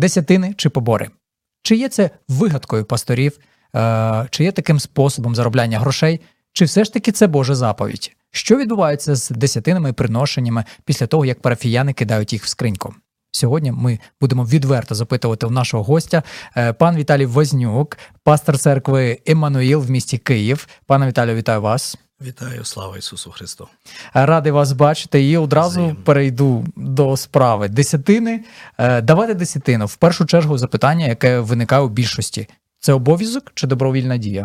Десятини чи побори? Чи є це вигадкою пасторів? Чи є таким способом заробляння грошей? Чи все ж таки це Божа заповідь? Що відбувається з десятинами і приношеннями після того, як парафіяни кидають їх в скриньку? Сьогодні ми будемо відверто запитувати у нашого гостя пан Віталій Вознюк, пастор церкви Еммануїл в місті Київ. Пане Віталію, вітаю вас. Вітаю, слава Ісусу Христу. Радий вас бачити і одразу перейду до справи. Десятини. Давайте десятину. В першу чергу запитання, яке виникає у більшості. Це обов'язок чи добровільна дія?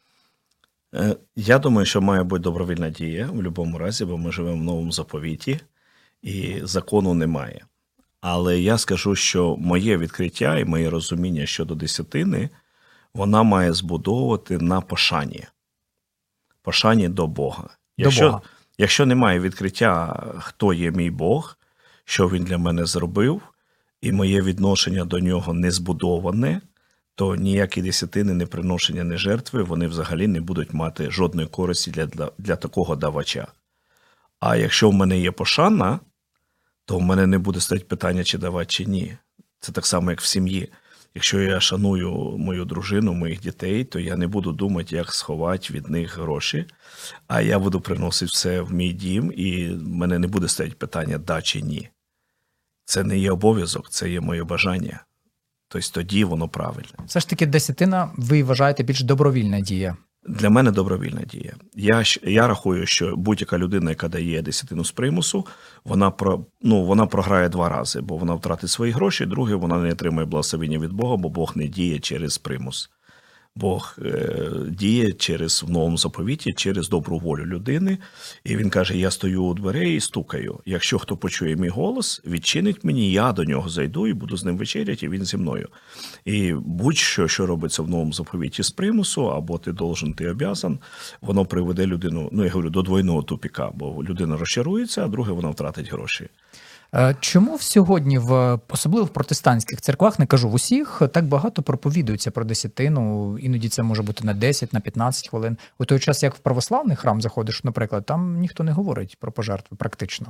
Я думаю, що має бути добровільна дія в будь-якому разі, бо ми живемо в новому заповіті і закону немає. Але я скажу, що моє відкриття і моє розуміння щодо десятини, вона має збудовувати на пошані. Пошані до Бога. Якщо немає відкриття, хто є мій Бог, що Він для мене зробив, і моє відношення до Нього не збудоване, то ніякі десятини, ні приношення, ні жертви, вони взагалі не будуть мати жодної користі для такого давача. А якщо в мене є пошана, то в мене не буде стояти питання, чи давати, чи ні. Це так само, як в сім'ї. Якщо я шаную мою дружину, моїх дітей, то я не буду думати, як сховати від них гроші, а я буду приносити все в мій дім, і в мене не буде стояти питання, да чи ні. Це не є обов'язок, це є моє бажання. Тобто тоді воно правильне. Все ж таки десятина, ви вважаєте, більш добровільна дія? Для мене добровільна дія. Я рахую, що будь-яка людина, яка дає десятину з примусу, вона програє 2 рази, бо вона втратить свої гроші, друге, вона не отримає благословення від Бога, бо Бог не діє через примус. Бог діє в новому заповіті через добру волю людини. І він каже, я стою у дверей і стукаю. Якщо хто почує мій голос, відчинить мені, я до нього зайду і буду з ним вечеряти, і він зі мною. І будь-що, що робиться в новому заповіті з примусу, або ти должен, ти обязан, воно приведе людину, я говорю, до двойного тупіка, бо людина розчарується, а друге, вона втратить гроші. Чому сьогодні, особливо в протестантських церквах, не кажу в усіх, так багато проповідується про десятину, іноді це може бути на 10, на 15 хвилин. У той час, як в православний храм заходиш, наприклад, там ніхто не говорить про пожертви практично.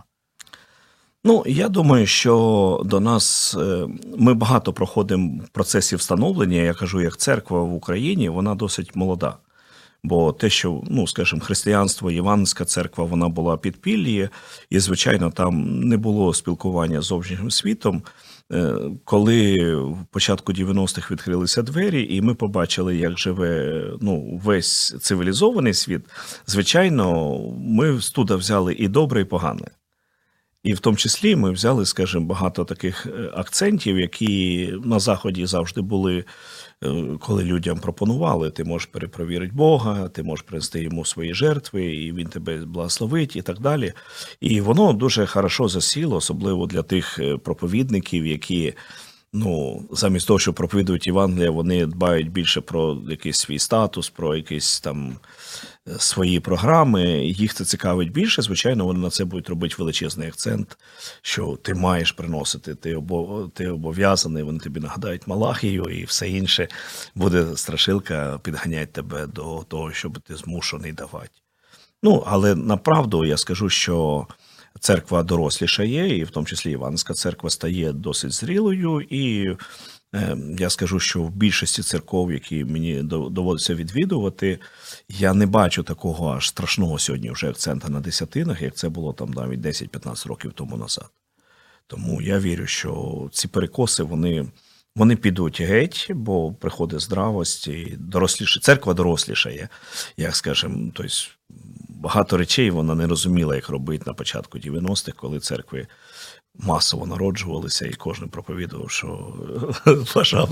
Я думаю, що до нас, ми багато проходимо процесів становлення, я кажу, як церква в Україні, вона досить молода. Бо те, що, скажімо, християнство, Євангельська церква, вона була підпіллі, і, звичайно, там не було спілкування з зовнішнім світом. Коли в початку 90-х відкрилися двері, і ми побачили, як живе весь цивілізований світ, звичайно, ми туди взяли і добре, і погане. І в тому числі ми взяли, скажімо, багато таких акцентів, які на Заході завжди були, коли людям пропонували, ти можеш перепровірити Бога, ти можеш принести йому свої жертви, і він тебе благословить, і так далі. І воно дуже хорошо засіло, особливо для тих проповідників, які, замість того, щоб проповідують Євангелія, вони дбають більше про якийсь свій статус, про якісь там свої програми, їх це цікавить більше, звичайно, вони на це будуть робити величезний акцент, що ти маєш приносити, ти обов'язаний, вони тобі нагадають Малахію і все інше, буде страшилка підганяти тебе до того, щоб ти змушений давати. Але направду я скажу, що церква дорослішає, і в тому числі Іванська церква стає досить зрілою, і я скажу, що в більшості церков, які мені доводиться відвідувати, я не бачу такого аж страшного сьогодні вже акцента на десятинах, як це було там навіть 10-15 років тому назад. Тому я вірю, що ці перекоси, вони підуть геть, бо приходить здравость, і церква дорослішає, як скажемо, тобто багато речей вона не розуміла, як робити на початку 90-х, коли церкви масово народжувалися, і кожен проповідував, що вважав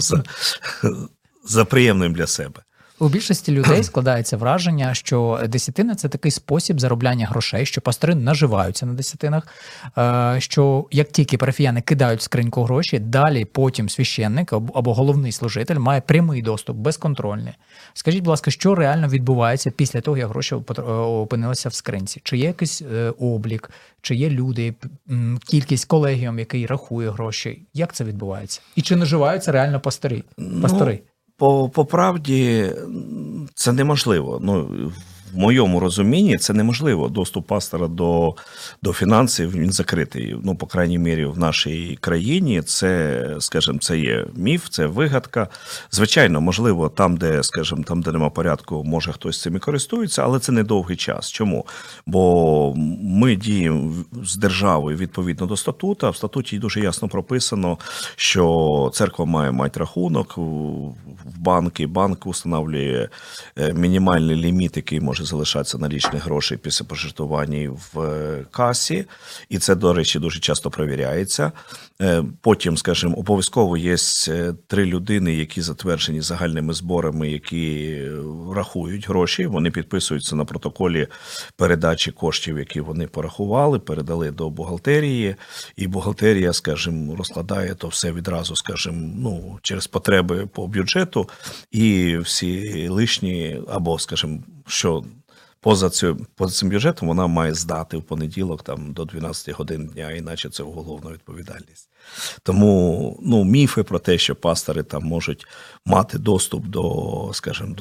за приємним для себе. У більшості людей складається враження, що десятина – це такий спосіб заробляння грошей, що пастори наживаються на десятинах, що як тільки парафіяни кидають в скриньку гроші, далі потім священник або головний служитель має прямий доступ, безконтрольний. Скажіть, будь ласка, що реально відбувається після того, як гроші опинилися в скринці? Чи є якийсь облік, чи є люди, кількість колегіум, який рахує гроші? Як це відбувається? І чи наживаються реально пастори? По правді, це неможливо. в моєму розумінні це неможливо. Доступ пастора до фінансів, він закритий. Ну, по крайній мірі, в нашій країні це, скажімо, це є міф, це вигадка. Звичайно, можливо, там, де нема порядку, може хтось цим і користується, але це недовгий час. Чому? Бо ми діємо з державою відповідно до статуту. В статуті дуже ясно прописано, що церква має мати рахунок в банки, банк встановлює мінімальний ліміт, який може залишатися налічних грошей після пожертвування в касі, і це, до речі, дуже часто перевіряється. Потім, скажімо, обов'язково є 3 людини, які затверджені загальними зборами, які рахують гроші, вони підписуються на протоколі передачі коштів, які вони порахували, передали до бухгалтерії, і бухгалтерія, скажімо, розкладає то все відразу, скажімо, ну, через потреби по бюджету, і всі лишні, або, скажімо, що поза цим бюджетом вона має здати в понеділок там, до 12 годин дня, іначе це уголовна відповідальність. Тому ну, міфи про те, що пастори там можуть мати доступ до, скажімо,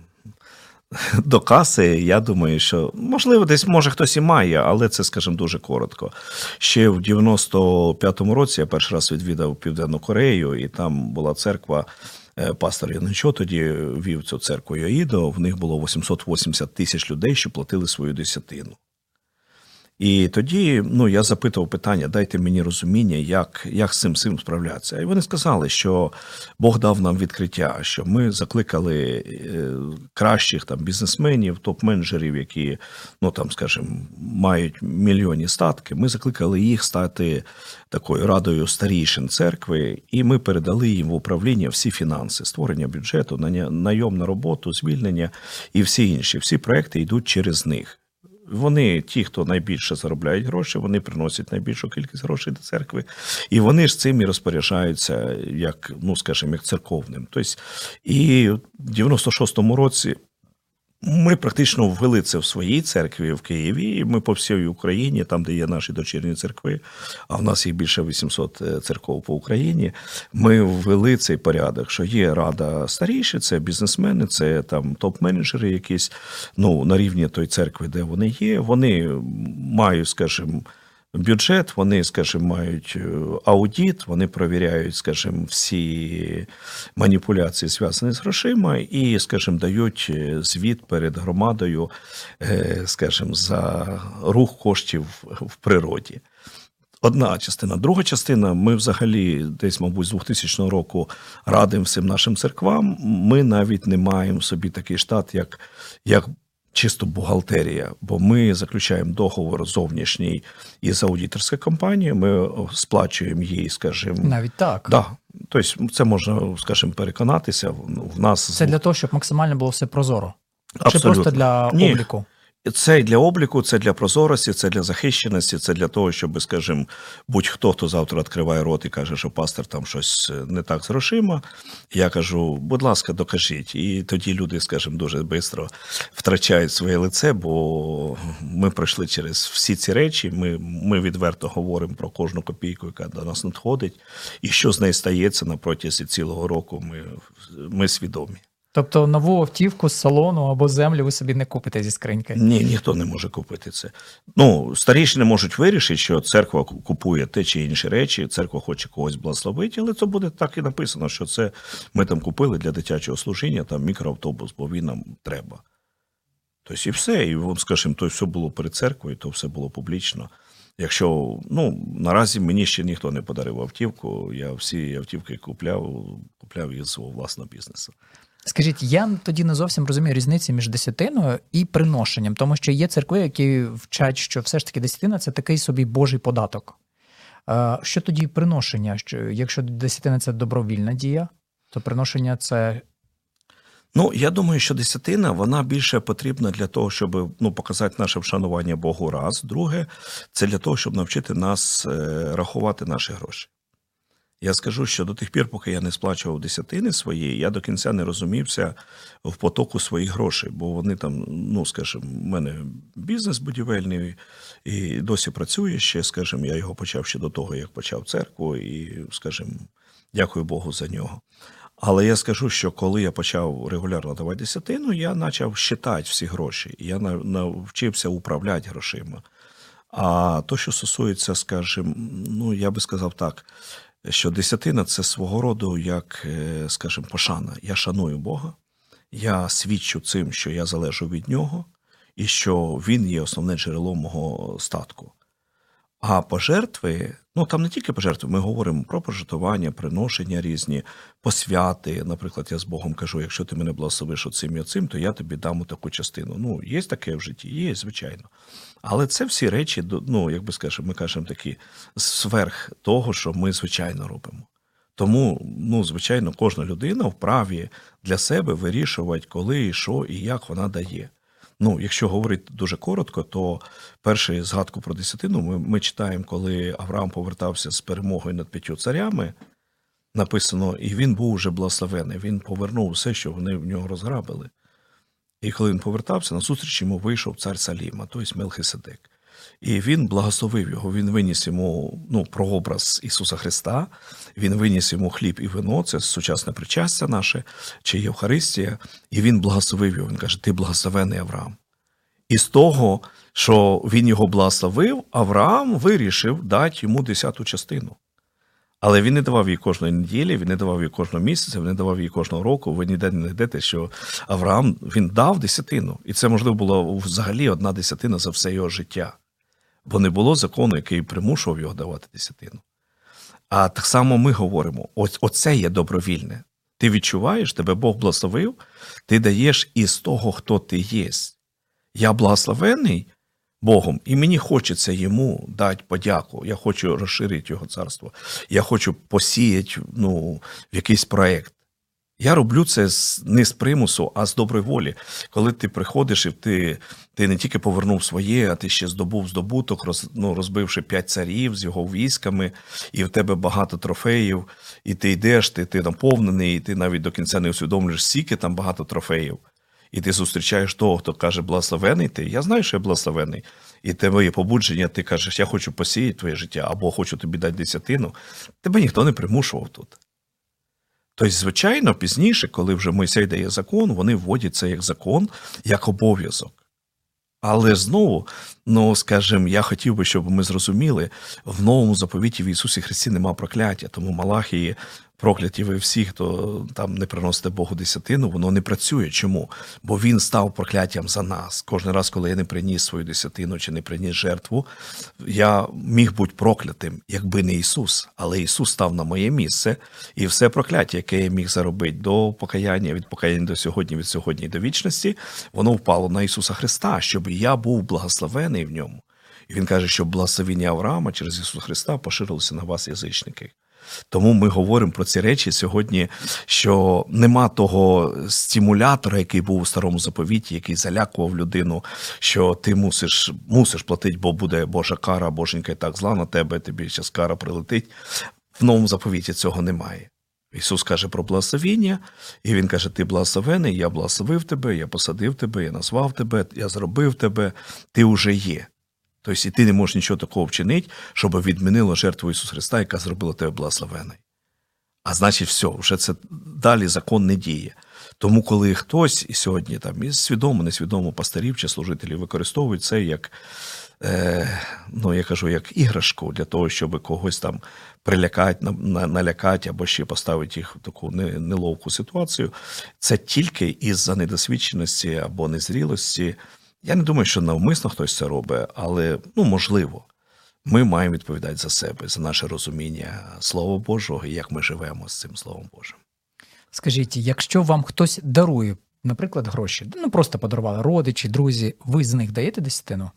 до каси, я думаю, що, можливо, десь може хтось і має, але це, скажімо, дуже коротко. Ще в 95-му році я перший раз відвідав Південну Корею, і там була церква, пастор Яничо тоді вів цю церкву Йоїдо, в них було 880 тисяч людей, що платили свою десятину. І тоді я запитував питання, дайте мені розуміння, як з цим справлятися. І вони сказали, що Бог дав нам відкриття, що ми закликали кращих там бізнесменів, топ-менеджерів, які, скажімо, мають мільйонні статки, ми закликали їх стати такою радою старійшин церкви, і ми передали їм в управління всі фінанси, створення бюджету, найом на роботу, звільнення і всі інші. Всі проекти йдуть через них. Вони, ті, хто найбільше заробляють гроші, вони приносять найбільшу кількість грошей до церкви, і вони ж цим і розпоряджаються, як церковним. Тобто, і в 96-му році ми практично ввели це в своїй церкві в Києві, і ми по всій Україні, там, де є наші дочірні церкви, а в нас їх більше 800 церков по Україні, ми ввели цей порядок, що є рада старіші, це бізнесмени, це там топ-менеджери якісь, на рівні той церкви, де вони є, вони мають, скажімо, бюджет, вони, скажімо, мають аудит, вони перевіряють, скажімо, всі маніпуляції, зв'язані з грошима, і, скажімо, дають звіт перед громадою, скажімо, за рух коштів в природі. Одна частина. Друга частина, ми взагалі десь, мабуть, з 2000 року радимо всім нашим церквам, ми навіть не маємо в собі такий штат, як чисто бухгалтерія, бо ми заключаємо договор зовнішній із аудиторською компанією, ми сплачуємо їй, скажімо... Навіть так? Да. Тобто це можна, скажімо, переконатися. В нас... Це для того, щоб максимально було все прозоро? Абсолютно. Чи просто для обліку? Це для обліку, це для прозорості, це для захищеності, це для того, щоб, скажімо, будь-хто, хто завтра відкриває рот і каже, що пастор там щось не так з грошима, я кажу, будь ласка, докажіть. І тоді люди, скажімо, дуже швидко втрачають своє лице, бо ми пройшли через всі ці речі, ми відверто говоримо про кожну копійку, яка до нас надходить, і що з нею стається на протязі цілого року, ми свідомі. Тобто нову автівку з салону або землю ви собі не купите зі скриньки? Ні, ніхто не може купити це. Старішини можуть вирішити, що церква купує те чи інші речі, церква хоче когось благословити, але це буде так і написано, що це ми там купили для дитячого служіння, там мікроавтобус, бо він нам треба. Тобто і все, і, скажімо, то все було перед церквою, то все було публічно. Якщо, наразі мені ще ніхто не подарив автівку, я всі автівки купляв із свого власного бізнесу. Скажіть, я тоді не зовсім розумію різниці між десятиною і приношенням, тому що є церкви, які вчать, що все ж таки десятина – це такий собі Божий податок. Що тоді приношення? Якщо десятина – це добровільна дія, то приношення – це... Я думаю, що десятина, вона більше потрібна для того, щоб показати наше вшанування Богу раз. Друге, це для того, щоб навчити нас рахувати наші гроші. Я скажу, що до тих пір, поки я не сплачував десятини свої, я до кінця не розумівся в потоку своїх грошей, бо вони там, скажімо, в мене бізнес будівельний і досі працює ще, скажімо, я його почав ще до того, як почав церкву і, скажімо, дякую Богу за нього. Але я скажу, що коли я почав регулярно давати десятину, я почав считати всі гроші. Я навчився управляти грошима. А то, що стосується, скажімо, ну, я би сказав так, що десятина – це свого роду, як, скажімо, пошана. Я шаную Бога, я свідчу цим, що я залежу від Нього, і що Він є основне джерело мого статку. А пожертви, ну там не тільки пожертви, ми говоримо про пожертвування, приношення різні, посвяти. Наприклад, я з Богом кажу, якщо ти мене благословиш оцим і оцим, то я тобі дам таку частину. Ну, є таке в житті? Є, звичайно. Але це всі речі, ну, як би скажемо, ми кажемо такі, зверх того, що ми звичайно робимо. Тому, ну, звичайно, кожна людина вправі для себе вирішувати, коли, що і як вона дає. Ну, якщо говорити дуже коротко, то першу згадку про десятину ми читаємо, коли Авраам повертався з перемогою над 5 царями, написано, і він був уже благословений, він повернув все, що вони в нього розграбили. І коли він повертався, назустріч йому вийшов цар Саліма, тобто Мелхиседек. І він благословив його, він виніс йому, ну, прообраз Ісуса Христа, він виніс йому хліб і вино, це сучасне причастя наше, чи Євхаристія, і він благословив його, він каже, ти благословений Авраам. І з того, що він його благословив, Авраам вирішив дати йому 10-ту частину. Але він не давав їй кожної неділі, він не давав їй кожного місяця, він не давав їй кожного року. Ви ніде не знайдете, що Авраам, він дав десятину. І це, можливо, була взагалі 1 десятина за все його життя. Бо не було закону, який примушував його давати десятину. А так само ми говоримо, оце є добровільне. Ти відчуваєш, тебе Бог благословив, ти даєш із того, хто ти є. Я благословений Богом, і мені хочеться йому дати подяку. Я хочу розширити його царство. Я хочу посіяти, ну, в якийсь проєкт. Я роблю це не з примусу, а з доброї волі. Коли ти приходиш і ти не тільки повернув своє, а ти ще здобув здобуток, розбивши 5 царів з його військами, і в тебе багато трофеїв, і ти йдеш, ти наповнений, і ти навіть до кінця не усвідомлюєш, скільки там багато трофеїв. І ти зустрічаєш того, хто каже, благословений ти. Я знаю, що я благословений. І тебе є побудження, ти кажеш, я хочу посіяти твоє життя, або хочу тобі дати десятину. Тебе ніхто не примушував тут. Тобто, звичайно, пізніше, коли вже Мойсей дає закон, вони вводять це як закон, як обов'язок. Але знову, ну, скажімо, я хотів би, щоб ми зрозуміли, в Новому заповіті в Ісусі Христі нема прокляття, тому Малахії, прокляті ви всі, хто там не приносите Богу десятину, воно не працює. Чому? Бо Він став прокляттям за нас. Кожен раз, коли я не приніс свою десятину чи не приніс жертву, я міг бути проклятим, якби не Ісус. Але Ісус став на моє місце, і все прокляття, яке я міг заробити до покаяння, від покаяння до сьогодні, від сьогодні до вічності, воно впало на Ісуса Христа, щоб я був благословений в ньому. І Він каже, що благословення Авраама через Ісуса Христа поширилося на вас, язичники. Тому ми говоримо про ці речі сьогодні, що нема того стимулятора, який був у Старому заповіті, який залякував людину, що ти мусиш платити, бо буде Божа кара, Боженька і так зла на тебе, тобі зараз кара прилетить. В Новому заповіті цього немає. Ісус каже про благословіння, і Він каже, ти благословений, я благословив тебе, я посадив тебе, я назвав тебе, я зробив тебе, ти вже є. Тобто, і ти не можеш нічого такого вчинити, щоб відмінило жертву Ісуса Христа, яка зробила тебе благословенний. А значить, все, вже це далі закон не діє. Тому, коли хтось і сьогодні там і свідомо, несвідомо пастирів чи служителів використовують це як, ну, я кажу, як іграшку для того, щоб когось там прилякати, налякати або ще поставити їх в таку неловку ситуацію, це тільки із-за недосвідченості або незрілості. Я не думаю, що навмисно хтось це робить, але, ну, можливо, ми маємо відповідати за себе, за наше розуміння Слова Божого і як ми живемо з цим Словом Божим. Скажіть, якщо вам хтось дарує, наприклад, гроші, ну просто подарували родичі, друзі, ви з них даєте десятину?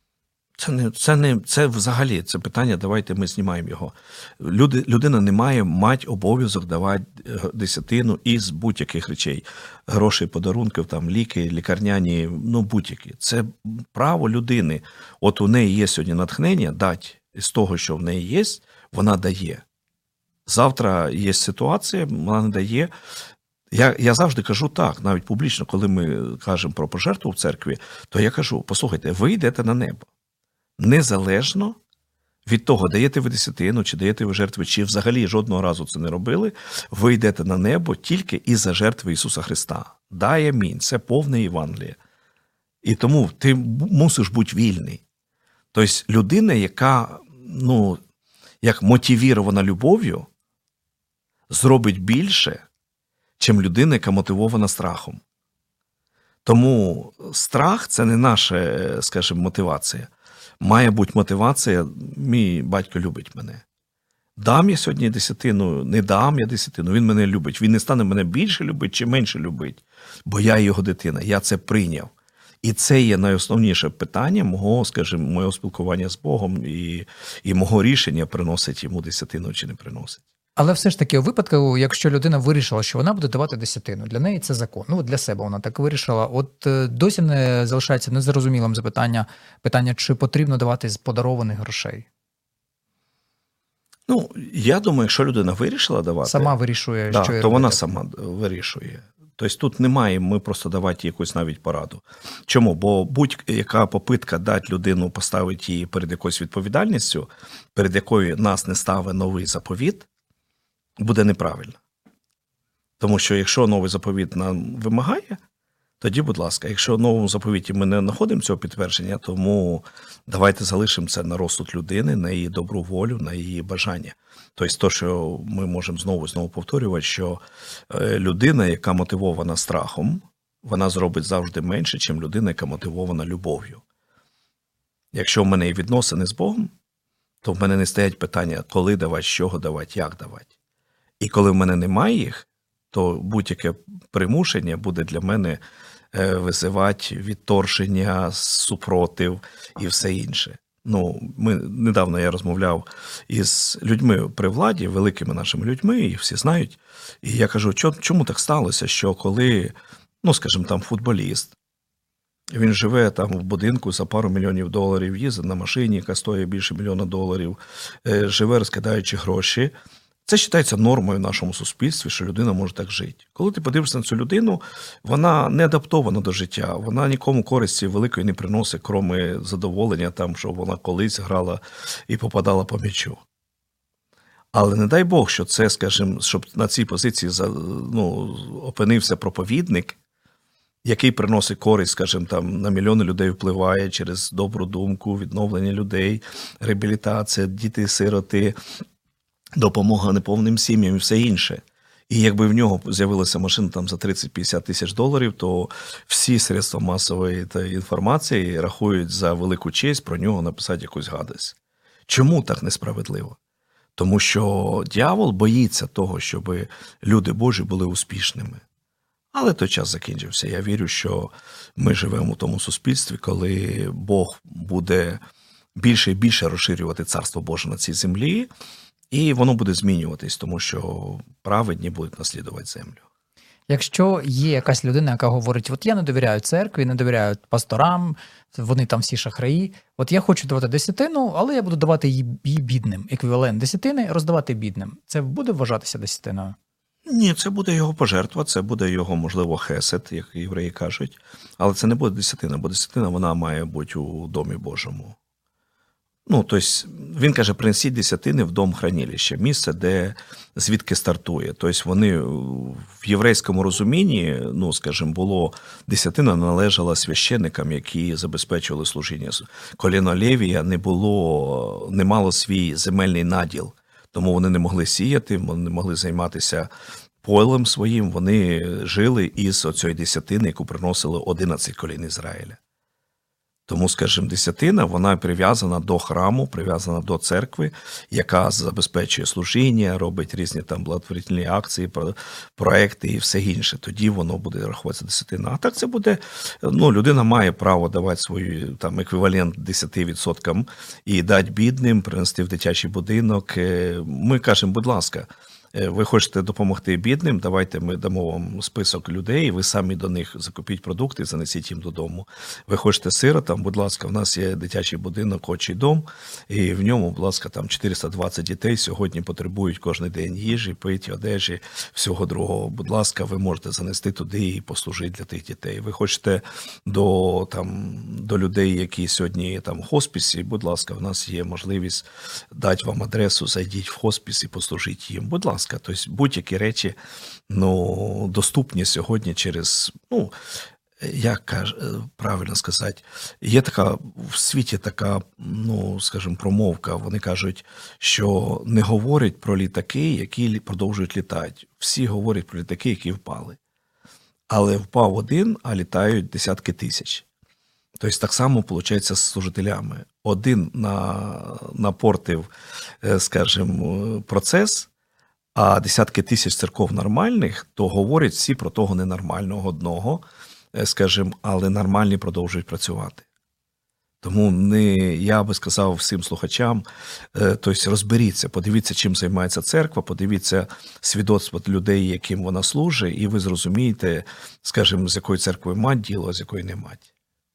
Це взагалі, це питання, давайте ми знімаємо його. Людина не має мати обов'язок давати десятину із будь-яких речей. Грошей, подарунків, там, ліки, лікарняні, ну будь-які. Це право людини. От у неї є сьогодні натхнення дати з того, що в неї є, вона дає. Завтра є ситуація, вона не дає. Я завжди кажу так, навіть публічно, коли ми кажемо про пожертву в церкві, то я кажу, послухайте, ви йдете на небо. Незалежно від того, даєте ви десятину, чи даєте ви жертви, чи взагалі жодного разу це не робили, ви йдете на небо тільки із-за жертви Ісуса Христа. Дай амінь, це повне Євангеліє. І тому ти мусиш бути вільний. Тобто людина, яка, як мотивірована любов'ю, зробить більше, чим людина, яка мотивована страхом. Тому страх – це не наша, скажімо, мотивація. Має бути мотивація, мій батько любить мене. Дам я сьогодні десятину, не дам я десятину, він мене любить. Він не стане мене більше любити чи менше любити, бо я його дитина, я це прийняв. І це є найосновніше питання моєго спілкування з Богом і мого рішення, приносить йому десятину чи не приносить. Але все ж таки, у випадку, якщо людина вирішила, що вона буде давати десятину, для неї це закон. Для себе вона так вирішила. От досі не залишається незрозумілим питання, чи потрібно давати з подарованих грошей. Я думаю, якщо людина вирішила давати... Сама вирішує, що то вона сама вирішує. Тобто тут немає, ми просто давати якусь навіть пораду. Чому? Бо будь-яка попитка дати людину, поставити її перед якоюсь відповідальністю, перед якою нас не ставить новий заповіт, буде неправильно. Тому що якщо новий заповіт нам вимагає, тоді, будь ласка, якщо в новому заповіті ми не знаходимо цього підтвердження, тому давайте залишимо це на розсуд людини, на її добру волю, на її бажання. Тобто, то, що ми можемо знову повторювати, що людина, яка мотивована страхом, вона зробить завжди менше, ніж людина, яка мотивована любов'ю. Якщо в мене є відносини з Богом, то в мене не стоять питання, коли давати, з чого давати, як давати. І коли в мене немає їх, то будь-яке примушення буде для мене визивати відторження, супротив і все інше. Недавно я розмовляв із людьми при владі, великими нашими людьми, їх всі знають. І я кажу, чому так сталося, що коли, там футболіст, він живе там в будинку за пару мільйонів доларів, їздить на машині, яка стоїть більше $1 мільйона, живе розкидаючи гроші. Це вважається нормою в нашому суспільстві, що людина може так жити. Коли ти подивишся на цю людину, вона не адаптована до життя, вона нікому користі великої не приносить, крім задоволення, що вона колись грала і попадала по м'ячу. Але не дай Бог, що це, щоб на цій позиції опинився проповідник, який приносить користь, на мільйони людей впливає через добру думку, відновлення людей, реабілітація, діти-сироти, допомога неповним сім'ям і все інше. І якби в нього з'явилася машина за 30-50 тисяч доларів, то всі средства масової інформації рахують за велику честь про нього написати якусь гадость. Чому так несправедливо? Тому що диявол боїться того, щоб люди Божі були успішними. Але той час закінчився. Я вірю, що ми живемо у тому суспільстві, коли Бог буде більше і більше розширювати Царство Боже на цій землі, і воно буде змінюватись, тому що праведні будуть наслідувати землю. Якщо є якась людина, яка говорить, от я не довіряю церкві, не довіряю пасторам, вони там всі шахраї, от я хочу давати десятину, але я буду давати її бідним. Еквівалент десятини роздавати бідним. Це буде вважатися десятиною? Ні, це буде його пожертва, це буде його, можливо, хесед, як євреї кажуть. Але це не буде десятина, бо десятина вона має бути у Домі Божому. Тобто, він каже, принесіть десятини в дом хранилища, місце, звідки стартує. Тобто, вони в єврейському розумінні, було, десятина належала священникам, які забезпечували служіння. Коліно Левія не мало свій земельний наділ, тому вони не могли сіяти, вони не могли займатися полем своїм, вони жили із оцієї десятини, яку приносили 11 колін Ізраїля. Тому, десятина, вона прив'язана до храму, прив'язана до церкви, яка забезпечує служіння, робить різні благотворительні акції, проекти і все інше. Тоді воно буде рахуватися десятина. А так це буде, людина має право давати свій еквівалент 10% і дати бідним, принести в дитячий будинок. Ми кажемо, будь ласка, Ви хочете допомогти бідним, давайте ми дамо вам список людей, ви самі до них закупіть продукти, занесіть їм додому. Ви хочете сиротам, будь ласка, в нас є дитячий будинок «Отчий дом», і в ньому, будь ласка, там 420 дітей сьогодні потребують кожен день їжі, пиття, одежі, всього другого. Будь ласка, ви можете занести туди і послужити для тих дітей. Ви хочете до людей, які сьогодні там в хосписі, будь ласка, в нас є можливість дати вам адресу, зайдіть в хоспис і послужіть їм. Будь ласка, тобто будь-які речі доступні сьогодні через, як правильно сказати, є така в світі така, скажімо, промовка. Вони кажуть, що не говорять про літаки, які продовжують літати. Всі говорять про літаки, які впали. Але впав один, а літають десятки тисяч. Тобто так само, виходить, з служителями. Один напортив, скажімо, процес, а десятки тисяч церков нормальних, то говорять всі про того ненормального одного, скажімо, але нормальні продовжують працювати. Тому я би сказав всім слухачам, тобто розберіться, подивіться, чим займається церква, подивіться свідоцтво людей, яким вона служить, і ви зрозумієте, скажімо, з якою церквою мать діло, а з якою не мать.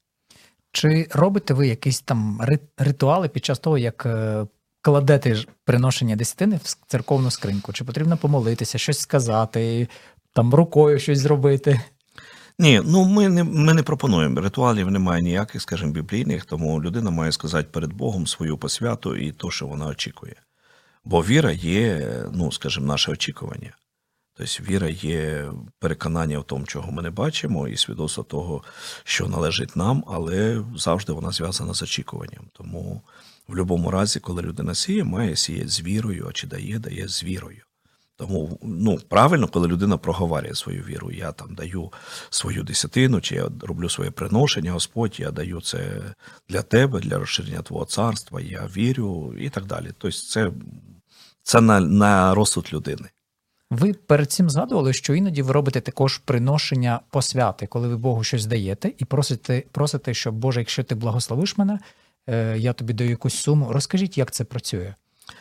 Чи робите ви якісь там ритуали під час того, як кладете приношення десятини в церковну скриньку? Чи потрібно помолитися, щось сказати, там рукою щось зробити? Ні, ми не пропонуємо. Ритуалів немає ніяких, скажімо, біблійних, тому людина має сказати перед Богом свою посвяту і то, що вона очікує. Бо віра є, скажімо, наше очікування. Тобто віра є переконання в тому, чого ми не бачимо, і свідоцтво того, що належить нам, але завжди вона зв'язана з очікуванням. Тому в будь-якому разі, коли людина сіє, має сіяти з вірою, а чи дає з вірою. Тому, правильно, коли людина проговорює свою віру, я там даю свою десятину, чи я роблю своє приношення, Господь, я даю це для тебе, для розширення твого царства, я вірю і так далі. Тобто це на розсуд людини. Ви перед цим згадували, що іноді ви робите також приношення посвяти, коли ви Богу щось даєте і просите, що, Боже, якщо ти благословиш мене, я тобі даю якусь суму. Розкажіть, як це працює?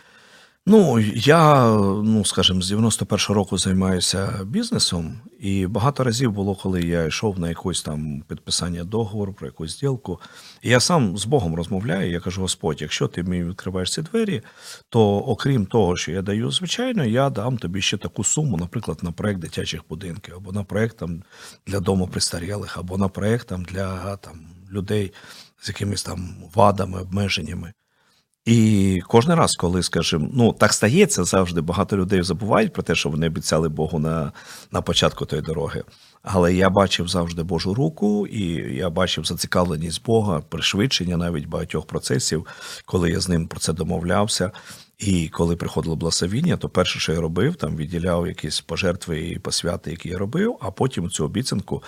Я, скажімо, з 91-го року займаюся бізнесом, і багато разів було, коли я йшов на якусь там підписання договору, про якусь зділку, і я сам з Богом розмовляю, я кажу: Господь, якщо ти мені відкриваєш ці двері, то окрім того, що я даю, звичайно, я дам тобі ще таку суму, наприклад, на проєкт дитячих будинків, або на проєкт там для дому престарілих, або на проєкт там для людей з якимись там вадами, обмеженнями. І кожен раз, коли, скажімо, так стається, завжди багато людей забувають про те, що вони обіцяли Богу на початку тої дороги. Але я бачив завжди Божу руку, і я бачив зацікавленість Бога, пришвидшення навіть багатьох процесів, коли я з ним про це домовлявся. І коли приходило благословіння, то перше, що я робив, там відділяв якісь пожертви і посвяти, які я робив, а потім цю обіцянку,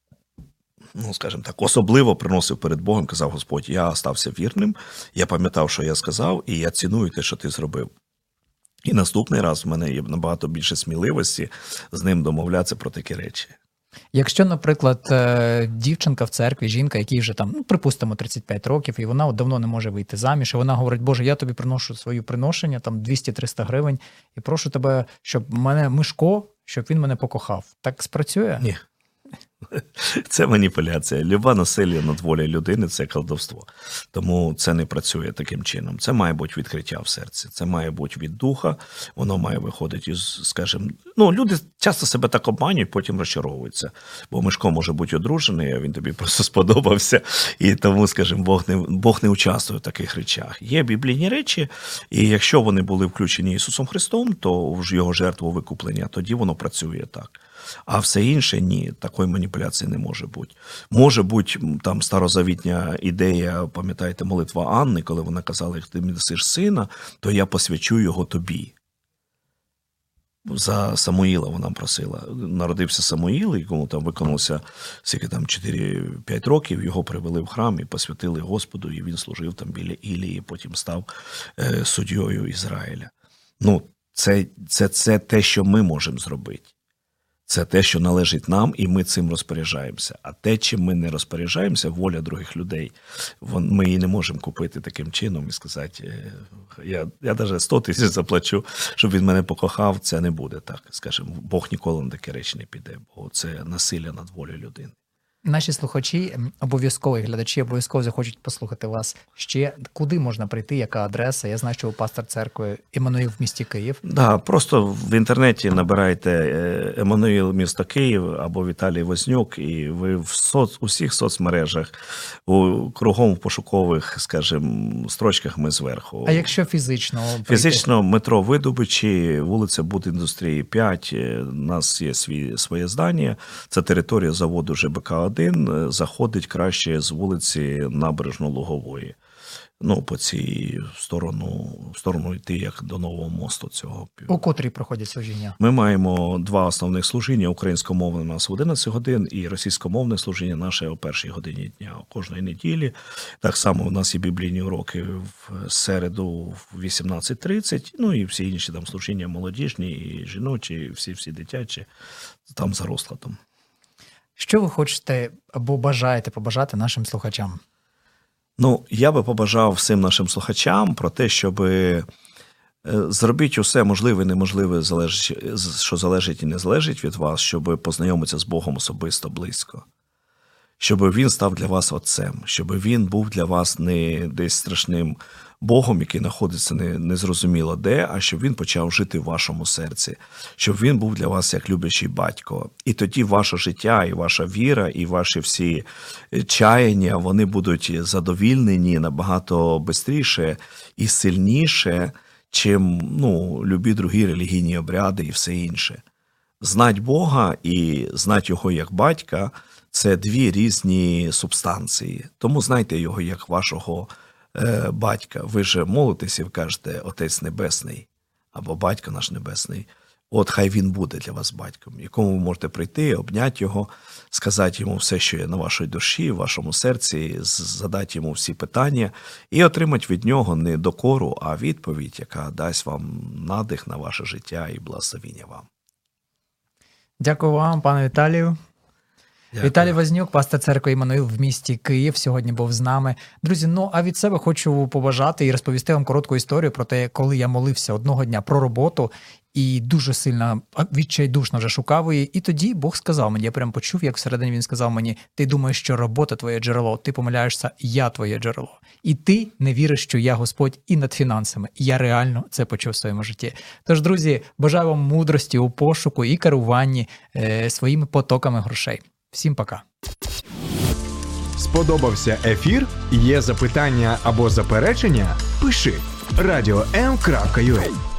скажімо так, особливо приносив перед Богом, казав: Господь, я стався вірним, я пам'ятав, що я сказав, і я ціную те, що ти зробив. І наступний раз в мене є набагато більше сміливості з ним домовлятися про такі речі. Якщо, наприклад, дівчинка в церкві, жінка, якій вже там, припустимо, 35 років, і вона давно не може вийти заміж, і вона говорить: Боже, я тобі приношу свої приношення, там 200-300 гривень, і прошу тебе, щоб мене Мишко, щоб він мене покохав. Так спрацює? Ні. Це маніпуляція. Люба насилля над волею людини – це колдовство. Тому це не працює таким чином. Це має бути відкриття в серці. Це має бути від духа. Воно має виходити із, скажімо, люди часто себе так обманюють, потім розчаровуються. Бо Мишко може бути одружений, а він тобі просто сподобався. І тому, скажімо, Бог не участвує в таких речах. Є біблійні речі, і якщо вони були включені Ісусом Христом, то в його жертву викуплення, тоді воно працює так. А все інше – ні, такої маніпуляції не може бути. Може бути там старозавітня ідея, пам'ятаєте, молитва Анни, коли вона казала: як ти мені дасиш сина, то я посвячу його тобі. За Самуїла вона просила. Народився Самуїл, якому там виконалося 4-5 років, його привели в храм і посвятили Господу, і він служив там біля Ілії, потім став суддєю Ізраїля. Це те, що ми можемо зробити. Це те, що належить нам, і ми цим розпоряджаємося. А те, чим ми не розпоряджаємося, воля других людей, ми її не можемо купити таким чином і сказати, я навіть 100 тисяч заплачу, щоб він мене покохав, це не буде так. Скажімо, Бог ніколи на такі речі не піде, бо це насилля над волею людини. Наші слухачі, обов'язково, і глядачі обов'язково захочуть послухати вас ще. Куди можна прийти, яка адреса? Я знаю, що ви пастор церкви Еммануїл в місті Київ. Да, просто в інтернеті набирайте Еммануїл місто Київ або Віталій Вознюк, і ви в усіх соцмережах, кругом в пошукових, скажімо, строчках ми зверху. А якщо фізично? Фізично метро Видобичі, вулиця Будіндустрії 5, у нас є своє здання, це територія заводу ЖБК-1, заходить краще з вулиці Набережно-Лугової. По цій сторону йти, як до Нового мосту цього. У котрій проходять служіння? Ми маємо 2 основних служіння. Українськомовне у нас в 11 годин і російськомовне служіння наше о 1 годині дня кожної неділі. Так само у нас є біблійні уроки в середу в 18:30, і всі інші там служіння молодіжні, і жіночі, і всі дитячі, там за розкладом. Що ви хочете або бажаєте побажати нашим слухачам? Я би побажав всім нашим слухачам про те, щоб зробіть усе можливе і неможливе, що залежить і не залежить від вас, щоб познайомитися з Богом особисто, близько. Щоб Він став для вас отцем, щоб Він був для вас не десь страшним Богом, який знаходиться незрозуміло де, а щоб Він почав жити в вашому серці, щоб Він був для вас як люблячий батько. І тоді ваше життя, і ваша віра, і ваші всі чаяння, вони будуть задовільнені набагато швидше і сильніше, чим любі другі релігійні обряди і все інше. Знать Бога і знать Його як батька – це 2 різні субстанції. Тому знайте Його як вашого батька. Ви ж молитесь і кажете «Отець Небесний» або «Батько наш Небесний». От хай Він буде для вас батьком, якому ви можете прийти, обняти Його, сказати Йому все, що є на вашій душі, в вашому серці, задати Йому всі питання і отримати від Нього не докору, а відповідь, яка дасть вам надих на ваше життя і благословіння вам. Дякую вам, пане Віталію. Дякую. Віталій Вознюк, пастор церкви Еммануїл в місті Київ, сьогодні був з нами. Друзі, а від себе хочу побажати і розповісти вам коротку історію про те, коли я молився одного дня про роботу і дуже сильно відчайдушно вже шукав її. І тоді Бог сказав мені, я прям почув, як всередині Він сказав мені: ти думаєш, що робота твоє джерело, ти помиляєшся, я твоє джерело. І ти не віриш, що я Господь і над фінансами. Я реально це почув в своєму житті. Тож, друзі, бажаю вам мудрості у пошуку і керуванні своїми потоками грошей. Всім пока. Сподобався ефір? Є запитання або заперечення? Пиши radio.m.ua